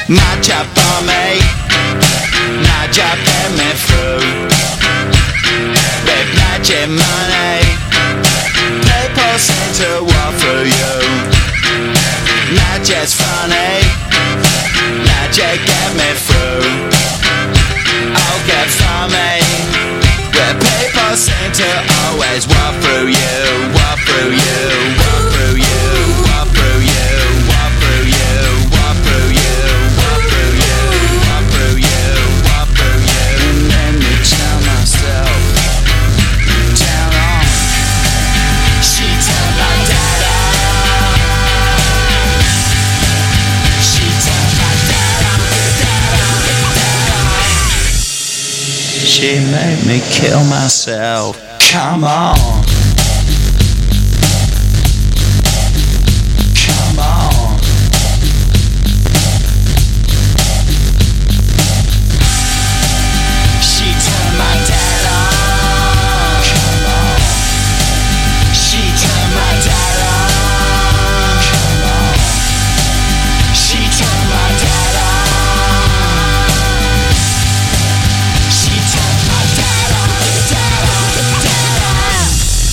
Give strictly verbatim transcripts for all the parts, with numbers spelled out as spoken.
Not job for me, not job get me through. With magic money, people seem to walk through you. Not just funny, magic get me through. Oh, get for me, where people seem to always walk through you, walk through you, walk through you, walk through you, walk through you, walk through you, walk through you, walk through you, walk through you. And then me tell myself, down on. She tell my dada. She tell my dada, dada, dada. She made me kill myself. Come on. Come on. She turned my dad on. Come on. She turned my dad on. Come on. She turned my dad on. She turned my dad on, dad on, dad on.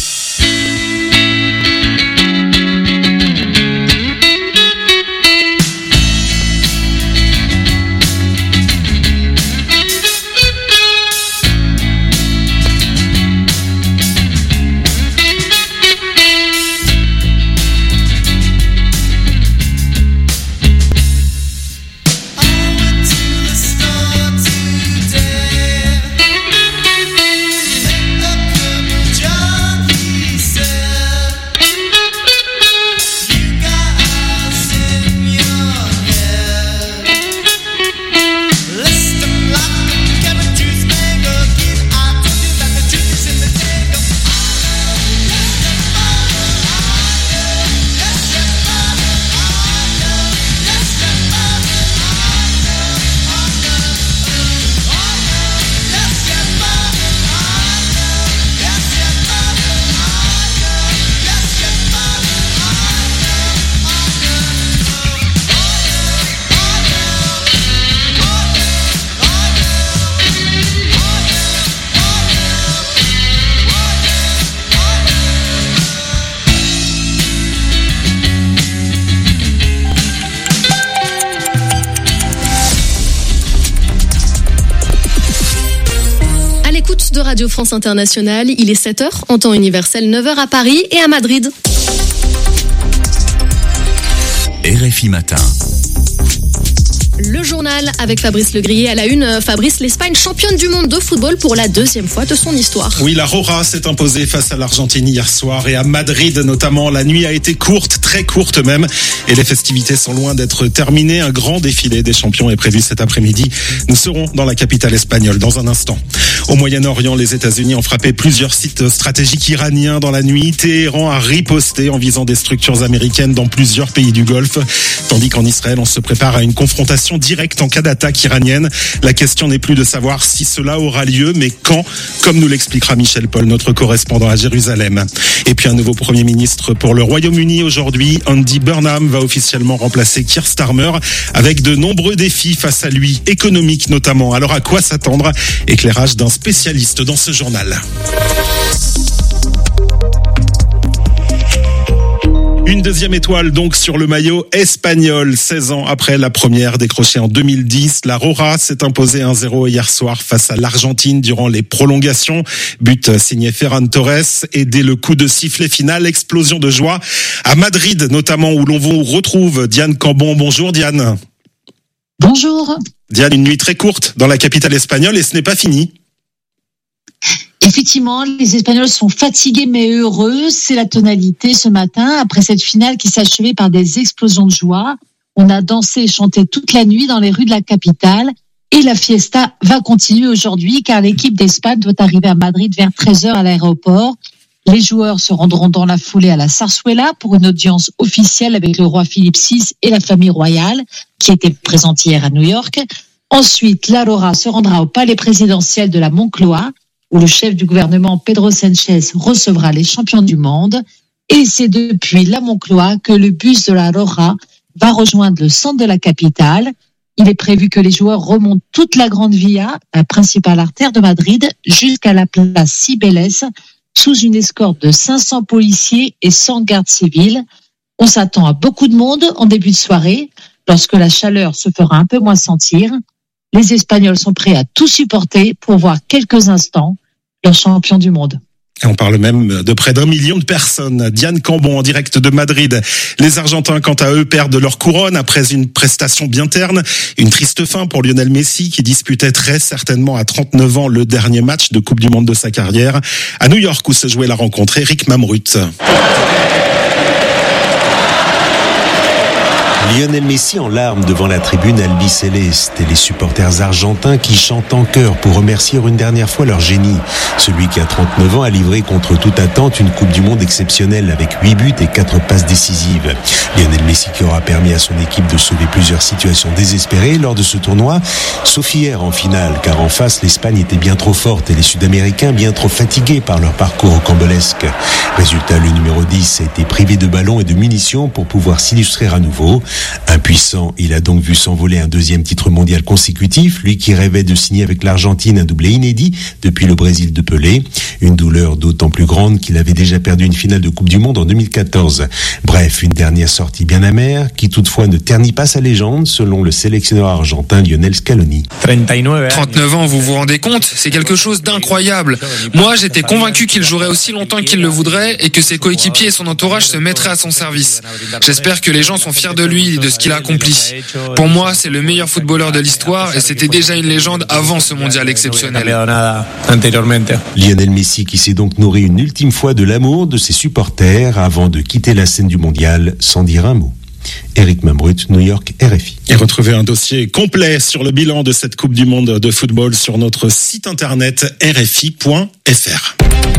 De Radio France Internationale, il est sept heures en temps universel, neuf heures à Paris et à Madrid. R F I Matin. Le journal avec Fabrice Legrier à la une. Fabrice, l'Espagne championne du monde de football pour la deuxième fois de son histoire. Oui, la Roja s'est imposée face à l'Argentine hier soir et à Madrid notamment. La nuit a été courte, très courte même, et les festivités sont loin d'être terminées. Un grand défilé des champions est prévu cet après-midi. Nous serons dans la capitale espagnole dans un instant. Au Moyen-Orient, les États-Unis ont frappé plusieurs sites stratégiques iraniens dans la nuit. Téhéran a riposté en visant des structures américaines dans plusieurs pays du Golfe. Tandis qu'en Israël, on se prépare à une confrontation directe en cas d'attaque iranienne. La question n'est plus de savoir si cela aura lieu, mais quand, comme nous l'expliquera Michel Paul, notre correspondant à Jérusalem. Et puis un nouveau Premier ministre pour le Royaume-Uni aujourd'hui. Andy Burnham va officiellement remplacer Keir Starmer avec de nombreux défis face à lui, économiques notamment. Alors à quoi s'attendre? Éclairage d'un spécialiste dans ce journal. Une deuxième étoile donc sur le maillot espagnol. seize ans après la première décrochée en deux mille dix, la Roja s'est imposée un zéro hier soir face à l'Argentine durant les prolongations. But signé Ferran Torres et dès le coup de sifflet final, explosion de joie à Madrid notamment où l'on vous retrouve Diane Cambon. Bonjour Diane. Bonjour. Diane, une nuit très courte dans la capitale espagnole et ce n'est pas fini. Effectivement, les Espagnols sont fatigués mais heureux. C'est la tonalité ce matin après cette finale qui s'est achevée par des explosions de joie. On a dansé et chanté toute la nuit dans les rues de la capitale et la fiesta va continuer aujourd'hui car l'équipe d'Espagne doit arriver à Madrid vers treize heures à l'aéroport. Les joueurs se rendront dans la foulée à la Zarzuela pour une audience officielle avec le roi Philippe six et la famille royale qui était présente hier à New York. Ensuite, la Roja se rendra au palais présidentiel de la Moncloa où le chef du gouvernement Pedro Sánchez recevra les champions du monde. Et c'est depuis la Moncloa que le bus de la Roja va rejoindre le centre de la capitale. Il est prévu que les joueurs remontent toute la Grande Via, la principale artère de Madrid, jusqu'à la place Cibeles, sous une escorte de cinq cents policiers et cent gardes civils. On s'attend à beaucoup de monde en début de soirée, lorsque la chaleur se fera un peu moins sentir. Les Espagnols sont prêts à tout supporter pour voir quelques instants leur champion du monde. Et on parle même de près d'un million de personnes. Diane Cambon en direct de Madrid. Les Argentins, quant à eux, perdent leur couronne après une prestation bien terne. Une triste fin pour Lionel Messi qui disputait très certainement à trente-neuf ans le dernier match de Coupe du Monde de sa carrière. À New York où se jouait la rencontre, Eric Mamrut. Lionel Messi en larmes devant la tribune albicéleste et les supporters argentins qui chantent en chœur pour remercier une dernière fois leur génie. Celui qui à trente-neuf ans a livré contre toute attente une Coupe du Monde exceptionnelle avec huit buts et quatre passes décisives. Lionel Messi qui aura permis à son équipe de sauver plusieurs situations désespérées lors de ce tournoi, sauf hier en finale, car en face l'Espagne était bien trop forte et les Sud-Américains bien trop fatigués par leur parcours rocambolesque. Résultat, le numéro dix a été privé de ballons et de munitions pour pouvoir s'illustrer à nouveau. Impuissant, il a donc vu s'envoler un deuxième titre mondial consécutif, lui qui rêvait de signer avec l'Argentine un doublé inédit depuis le Brésil de Pelé. Une douleur d'autant plus grande qu'il avait déjà perdu une finale de Coupe du Monde en deux mille quatorze. Bref, une dernière sortie bien amère qui toutefois ne ternit pas sa légende selon le sélectionneur argentin Lionel Scaloni. trente-neuf ans, vous vous rendez compte? C'est quelque chose d'incroyable. Moi, j'étais convaincu qu'il jouerait aussi longtemps qu'il le voudrait et que ses coéquipiers et son entourage se mettraient à son service. J'espère que les gens sont fiers de lui et de ce qu'il a accompli. Pour moi, c'est le meilleur footballeur de l'histoire et c'était déjà une légende avant ce mondial exceptionnel. Lionel Messi qui s'est donc nourri une ultime fois de l'amour de ses supporters avant de quitter la scène du mondial sans dire un mot. Eric Mamrut, New York, R F I. Et retrouvez un dossier complet sur le bilan de cette Coupe du Monde de football sur notre site internet r f i point f r.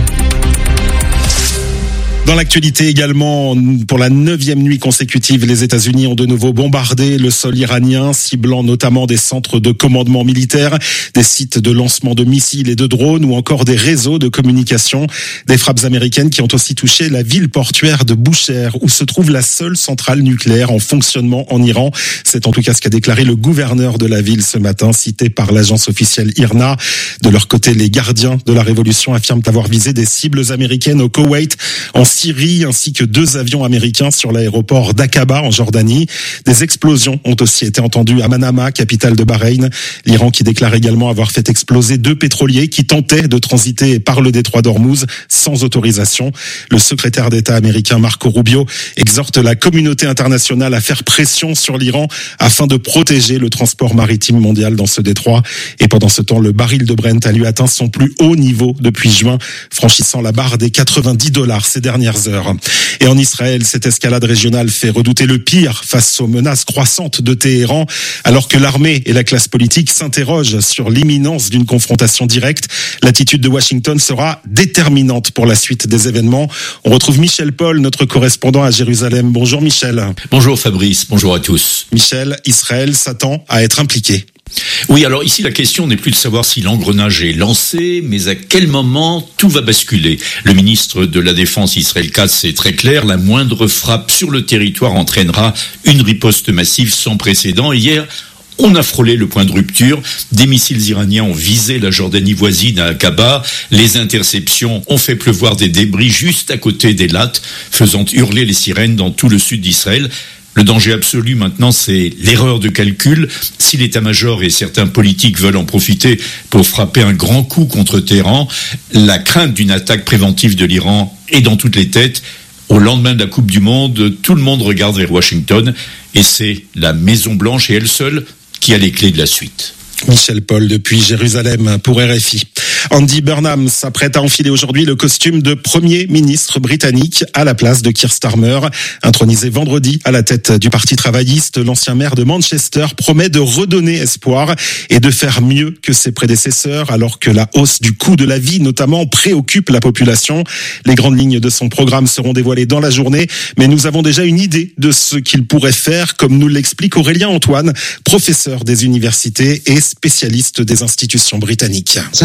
Dans l'actualité également, pour la neuvième nuit consécutive, les États-Unis ont de nouveau bombardé le sol iranien, ciblant notamment des centres de commandement militaire, des sites de lancement de missiles et de drones ou encore des réseaux de communication. Des frappes américaines qui ont aussi touché la ville portuaire de Bushehr, où se trouve la seule centrale nucléaire en fonctionnement en Iran. C'est en tout cas ce qu'a déclaré le gouverneur de la ville ce matin, cité par l'agence officielle I R N A. De leur côté, les gardiens de la révolution affirment avoir visé des cibles américaines au Koweït, en Syrie, ainsi que deux avions américains sur l'aéroport d'Aqaba en Jordanie. Des explosions ont aussi été entendues à Manama, capitale de Bahreïn. L'Iran qui déclare également avoir fait exploser deux pétroliers qui tentaient de transiter par le détroit d'Ormuz sans autorisation. Le secrétaire d'État américain Marco Rubio exhorte la communauté internationale à faire pression sur l'Iran afin de protéger le transport maritime mondial dans ce détroit. Et pendant ce temps, le baril de Brent a lui atteint son plus haut niveau depuis juin, franchissant la barre des quatre-vingt-dix dollars ces dernières heures. Et en Israël, cette escalade régionale fait redouter le pire face aux menaces croissantes de Téhéran, alors que l'armée et la classe politique s'interrogent sur l'imminence d'une confrontation directe. L'attitude de Washington sera déterminante pour la suite des événements. On retrouve Michel Paul, notre correspondant à Jérusalem. Bonjour Michel. Bonjour Fabrice, bonjour à tous. Michel, Israël s'attend à être impliqué. Oui, alors ici la question n'est plus de savoir si l'engrenage est lancé, mais à quel moment tout va basculer. Le ministre de la Défense Israël Katz est très clair, la moindre frappe sur le territoire entraînera une riposte massive sans précédent. Hier, on a frôlé le point de rupture. Des missiles iraniens ont visé la Jordanie voisine à Aqaba. Les interceptions ont fait pleuvoir des débris juste à côté d'Elat, faisant hurler les sirènes dans tout le sud d'Israël. Le danger absolu maintenant, c'est l'erreur de calcul. Si l'état-major et certains politiques veulent en profiter pour frapper un grand coup contre Téhéran, la crainte d'une attaque préventive de l'Iran est dans toutes les têtes. Au lendemain de la Coupe du Monde, tout le monde regarde vers Washington et c'est la Maison-Blanche et elle seule qui a les clés de la suite. Michel Paul depuis Jérusalem pour R F I. Andy Burnham s'apprête à enfiler aujourd'hui le costume de Premier ministre britannique à la place de Keir Starmer. Intronisé vendredi à la tête du Parti travailliste, l'ancien maire de Manchester promet de redonner espoir et de faire mieux que ses prédécesseurs alors que la hausse du coût de la vie notamment préoccupe la population. Les grandes lignes de son programme seront dévoilées dans la journée, mais nous avons déjà une idée de ce qu'il pourrait faire, comme nous l'explique Aurélien Antoine, professeur des universités et spécialiste des institutions britanniques. C'est la prochaine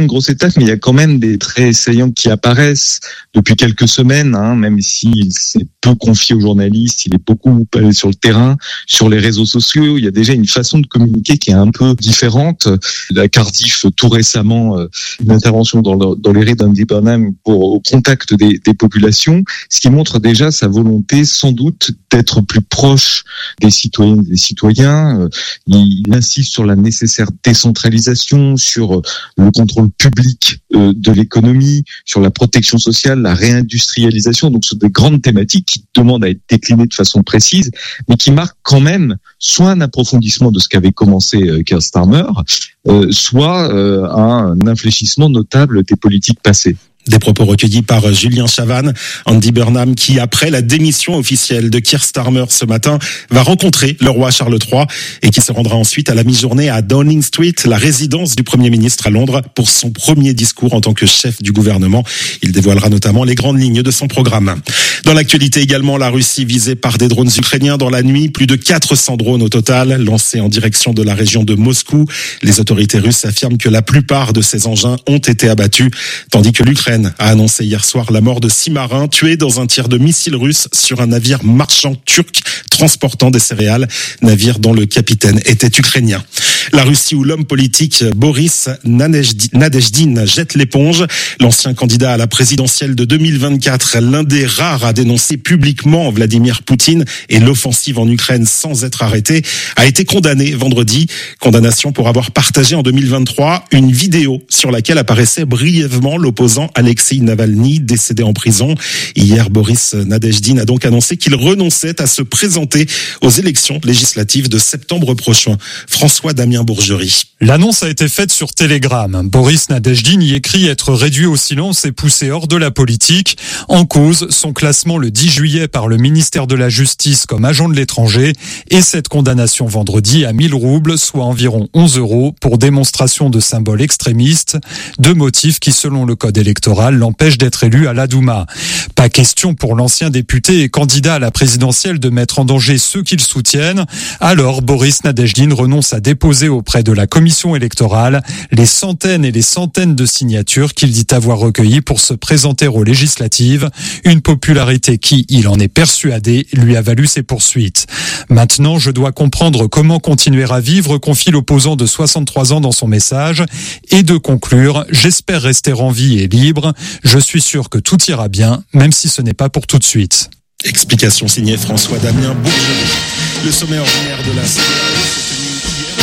grosse étape, mais il y a quand même des traits saillants qui apparaissent depuis quelques semaines, hein, même s'il s'est peu confié aux journalistes, il est beaucoup allé sur le terrain, sur les réseaux sociaux. Il y a déjà une façon de communiquer qui est un peu différente. À Cardiff, tout récemment, une intervention dans, le, dans les rues d'Andy Burnham pour au contact des, des populations, ce qui montre déjà sa volonté, sans doute, d'être plus proche des citoyennes et des citoyens. Il insiste sur la nécessaire décentralisation, sur le contrôle public de l'économie, sur la protection sociale, la réindustrialisation. Donc, ce sont des grandes thématiques qui demandent à être déclinées de façon précise, mais qui marquent quand même soit un approfondissement de ce qu'avait commencé Keir Starmer, euh, soit euh, un infléchissement notable des politiques passées. Des propos recueillis par Julien Chavannes. Andy Burnham, qui, après la démission officielle de Keir Starmer ce matin, va rencontrer le roi Charles trois et qui se rendra ensuite à la mi-journée à Downing Street, la résidence du Premier ministre à Londres, pour son premier discours en tant que chef du gouvernement. Il dévoilera notamment les grandes lignes de son programme. Dans l'actualité également, la Russie visée par des drones ukrainiens dans la nuit. Plus de quatre cents drones au total, lancés en direction de la région de Moscou. Les autorités russes affirment que la plupart de ces engins ont été abattus, tandis que l'Ukraine a annoncé hier soir la mort de six marins tués dans un tir de missiles russe sur un navire marchand turc transportant des céréales, navire dont le capitaine était ukrainien. La Russie où l'homme politique Boris Nadezhdin jette l'éponge. L'ancien candidat à la présidentielle de deux mille vingt-quatre, l'un des rares à dénoncer publiquement Vladimir Poutine et l'offensive en Ukraine sans être arrêté, a été condamné vendredi. Condamnation pour avoir partagé en deux mille vingt-trois une vidéo sur laquelle apparaissait brièvement l'opposant Alexei Navalny, décédé en prison. Hier, Boris Nadezhdin a donc annoncé qu'il renonçait à se présenter aux élections législatives de septembre prochain. François Damien Bourgerie. L'annonce a été faite sur Telegram. Boris Nadezhdin y écrit être réduit au silence et poussé hors de la politique. En cause, son classement le dix juillet par le ministère de la Justice comme agent de l'étranger et cette condamnation vendredi à mille roubles, soit environ onze euros, pour démonstration de symboles extrémistes, deux motifs qui, selon le code électoral, l'empêchent d'être élu à la Douma. Pas question pour l'ancien député et candidat à la présidentielle de mettre en danger ceux qu'il soutiennent. Alors, Boris Nadezhdin renonce à déposer auprès de la commission électorale les centaines et les centaines de signatures qu'il dit avoir recueillies pour se présenter aux législatives, une popularité qui, il en est persuadé, lui a valu ses poursuites. Maintenant, je dois comprendre comment continuer à vivre, confie l'opposant de soixante-trois ans dans son message, et de conclure, j'espère rester en vie et libre, je suis sûr que tout ira bien, même si ce n'est pas pour tout de suite. Explication signée François Damien Bourgerie. Le sommet ordinaire de la C D A O s'est tenu hier.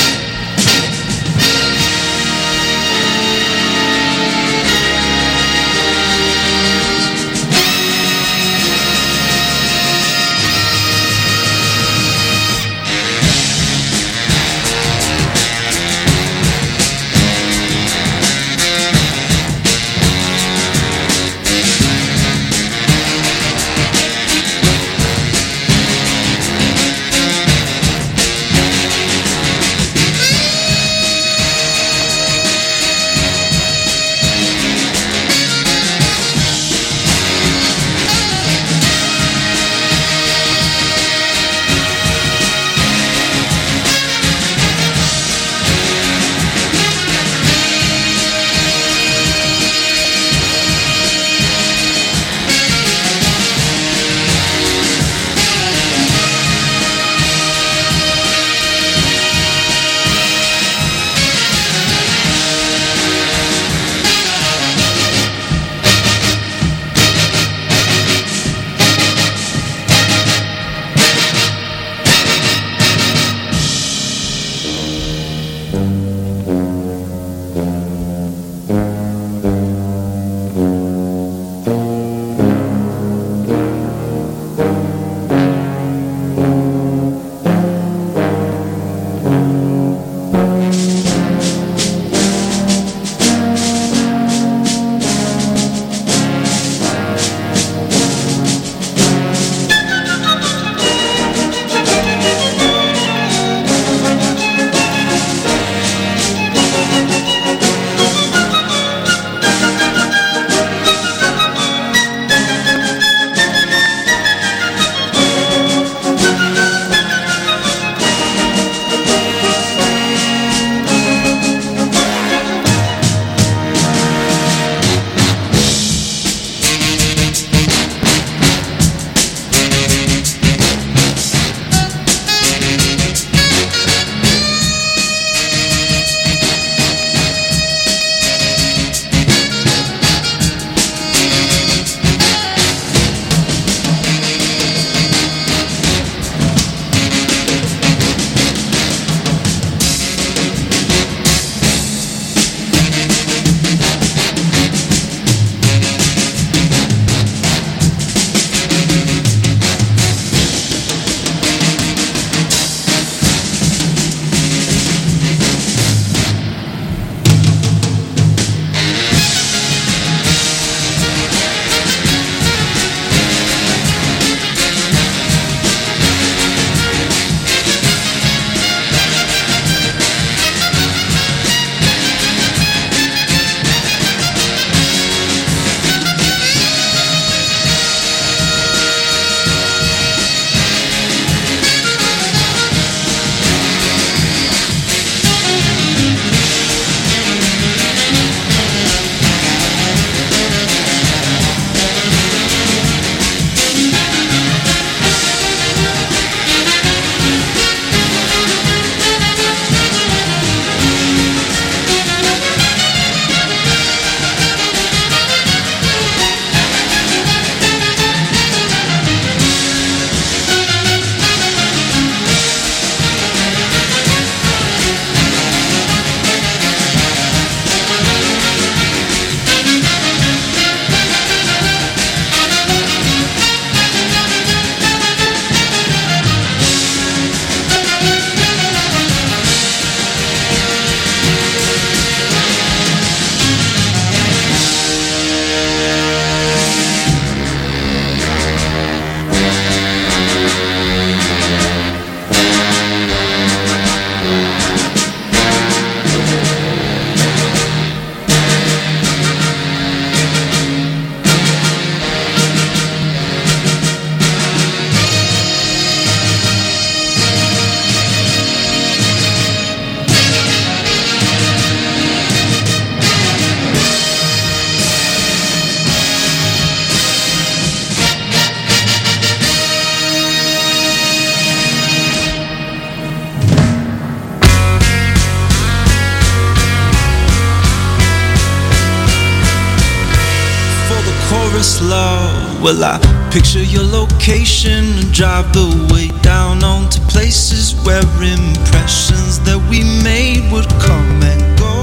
glamorous love. Well, I picture your location and drive the way down onto places where impressions that we made would come and go.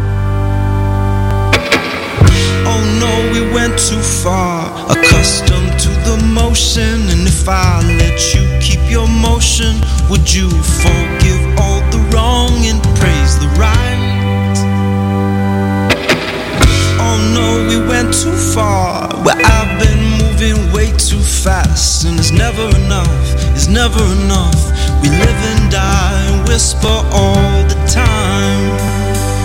Oh no, we went too far, accustomed to the motion. And if I let you keep your motion, would you forgive all the wrong and praise the right? Oh no, we went too far, where I've been moving way too fast. And it's never enough, it's never enough. We live and die and whisper all the time.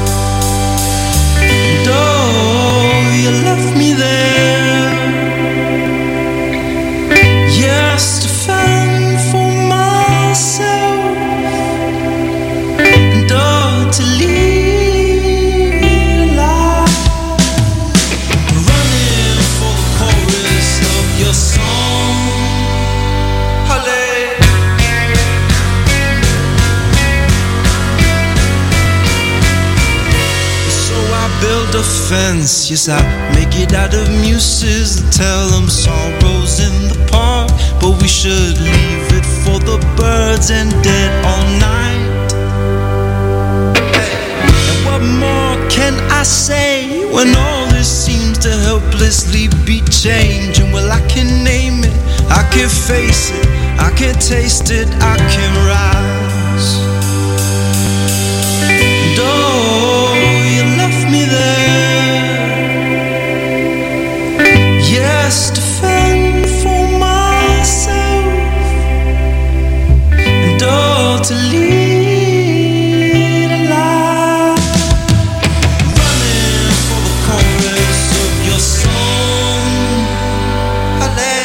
And oh, you left me there, yes, to fend for myself. And oh, to lead a life, running for the chorus of your song. Halle. So I build a fence, yes, I make it out of muses and tell them sorrows in the park. But we should leave it for the birds and dead all night. And what more can I say when all this seems to helplessly be changing? Well, I can name it, I can face it, I can taste it, I can rise. And oh, you left me there, yes, to fend for myself. And oh, to lead a life, running for the chorus of your song. Halle.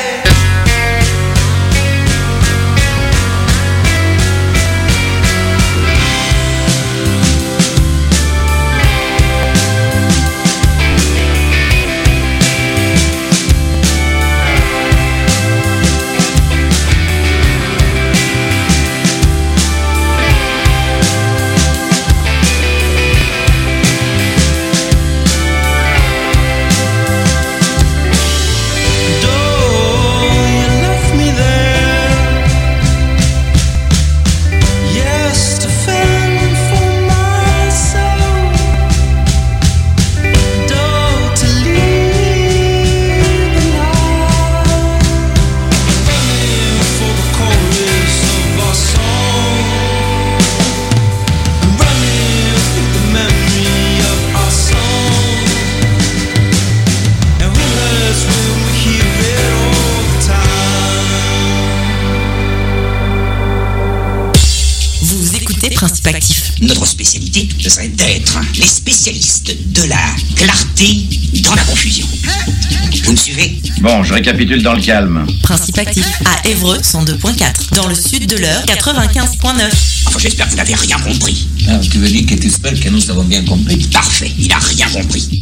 Notre spécialité, ce serait d'être les spécialistes de la clarté dans la confusion. Vous me suivez? Bon, je récapitule dans le calme. Principe actif à Évreux cent deux point quatre, dans le sud de l'Eure quatre-vingt-quinze point neuf. Enfin, j'espère que vous n'avez rien compris. Ah, tu veux dire que tu espères que nous avons bien compris? Parfait, il a rien compris.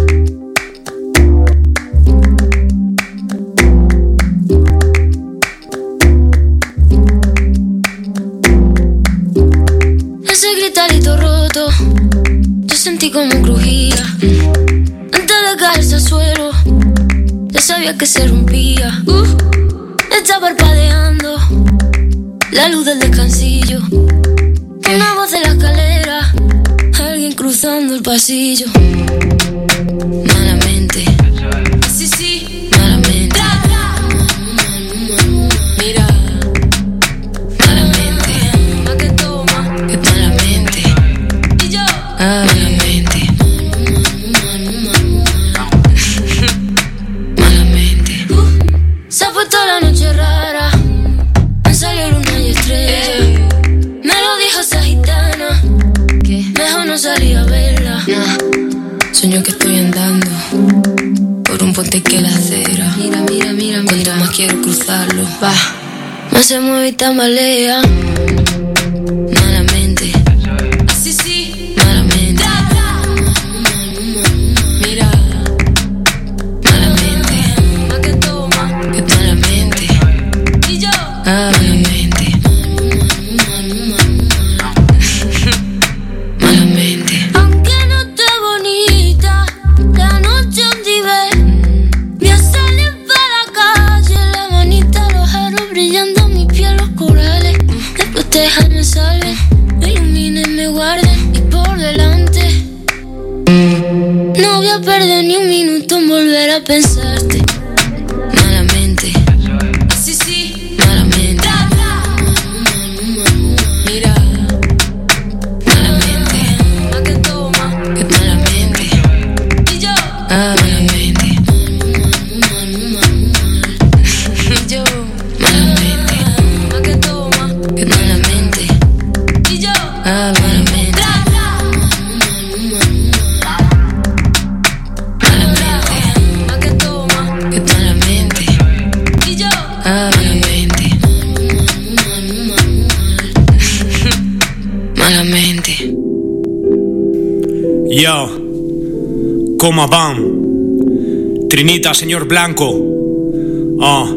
Ese gritarito roto, yo sentí como crujía. Antes de caerse al suelo, ya sabía que se rompía. Uh, está parpadeando la luz del descansillo. Una voz de la escalera, alguien cruzando el pasillo. Malamente, sí, sí, malamente. Mira, malamente, pa' que toma, que malamente. Y yo, malamente, malamente. Uh, se ha puesto la noche rara, me salió luna y estrella. Me lo dijo esa gitana, que mejor no salí a verla. Nah. Sueño que estoy andando por un puente que la acera. Mira, mira, mira, mira. Cuando más quiero cruzarlo, va, más se mueve y tambalea. Malamente, sí, sí, malamente. Mira, malamente, pa' que toma, que malamente. Y yo, malamente. Malamente. Aunque no esté bonita, la noche donde ve me hace perder ni un minuto en volver a pensarte. Malamente. Sí, sí, malamente. Mira. Malamente. Más que todo, más. Malamente. Y yo. Ah, malamente. Yo. Malamente. Más que todo, más. Malamente. Y yo. Ah, malamente. Malamente. Yo, coma van. Trinita, señor Blanco. Oh,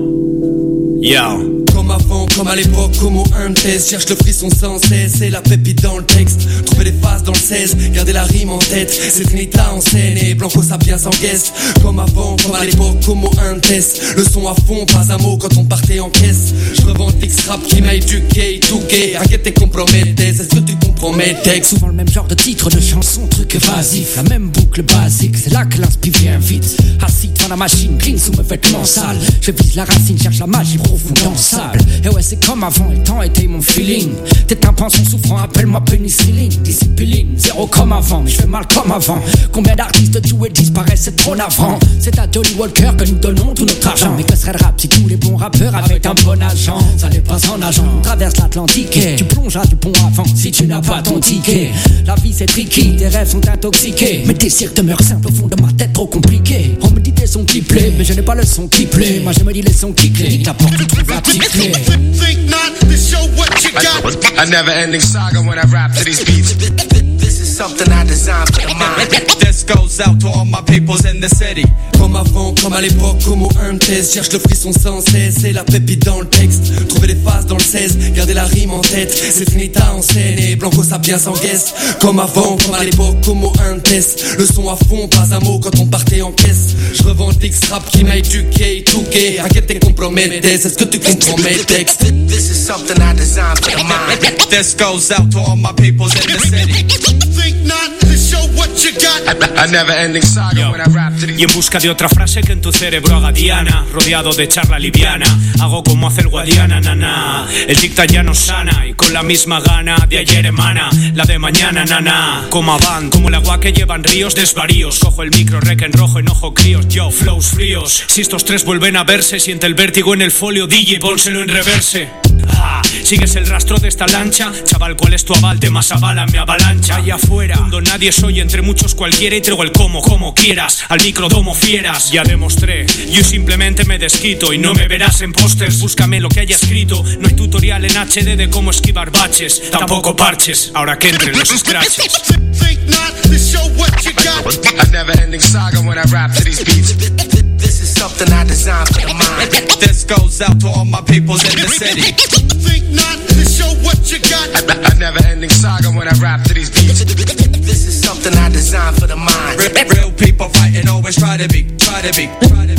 yo. Comme avant, comme à l'époque, comme au un test. Cherche le frisson sans cesse, c'est la pépite dans le texte. Trouver les phases dans le seize, garder la rime en tête. C'est Trinita en scène et Blanco ça bien sans guest. Comme avant, comme à l'époque, comme au un test. Le son à fond, pas un mot quand on partait en caisse. Je revends X-Rap qui m'a éduqué, tout gay. Inquiète et compromettais, c'est ce que tu compromettais. Souvent le même genre de titre de chanson, truc évasif. La même boucle basique, c'est là que l'inspi vient vite. Assis devant la machine, clean sous mes vêtements sales. Je vise la racine, cherche la magie profonde dans le sable. Et ouais, c'est comme avant, le temps était mon feeling. Tes tympans sont souffrants, appelle-moi pénicilline. Discipline, zéro comme avant, mais je fais mal comme avant. Combien d'artistes tués disparaissent, c'est trop navrant. C'est à Johnny Walker que nous donnons tout notre argent. Mais que serait le rap si tous les bons rappeurs avaient un bon agent? Ça n'est pas en agent, on traverse l'Atlantique et tu plongeras du pont avant si tu n'as pas ton ticket. La vie c'est tricky, tes rêves sont intoxiqués. Mes désirs demeurent simples au fond de ma tête trop compliqués. On me dit des sons qui plaît, mais je n'ai pas le son qui plaît. Moi je me dis les sons qui clés, t'apportes, tu trouves la petite clé. Think not to show what you got. A never-ending saga when I rap to these beats. This is something I designed for the mind. This goes out to all my peoples in the city. Comme avant, comme à l'époque, comme au un test. Cherche le frisson sans cesse, c'est la pépite dans le texte. Trouver les phases dans le seize, garder la rime en tête. C'est Trinita en scène et Blanco ça bien sans guest. Comme avant, comme à l'époque, comme au un test. Le son à fond, pas un mot quand on partait en caisse. Je revends X-Rap qui m'a éduqué, tout gay. Inquiète et compromettais, c'est ce que tu compromets, texte. This is something I designed for the mind. This goes out to all my peoples in the city. Think not to show what you got. A never-ending saga when I rap to these. Y en busca de otra frase que en tu cerebro haga diana. Rodeado de charla liviana, hago como hace el Guadiana, nana. El dicta ya no sana y con la misma gana de ayer emana la de mañana, nana. Como van, como el agua que llevan ríos desvaríos. Cojo el micro, rec en rojo, enojo críos, yo, flows fríos. Si estos tres vuelven a verse, siente el vértigo en el folio, D J, pónselo en reverse. Ah, sigues el rastro de esta lancha, chaval, ¿cuál es tu aval? Te más avala, me avalancha. Allá afuera, mundo nadie soy, entre muchos cualquiera. Y traigo el como, como quieras, al micro domo fieras. Ya demostré, yo simplemente me desquito. Y no me verás en pósters, búscame lo que haya escrito. No hay tutorial en H D de cómo esquivar baches, tampoco parches, ahora que entren los scratches. Think not to show what you got. A never-ending saga when I rap to these beats. This is something I designed for the mind. This goes out to all my peoples in the city. Think not to show what you got. A never-ending saga when I rap to these beats. This is something I designed for the mind. Real people fighting, always try to be, try to be, try to be.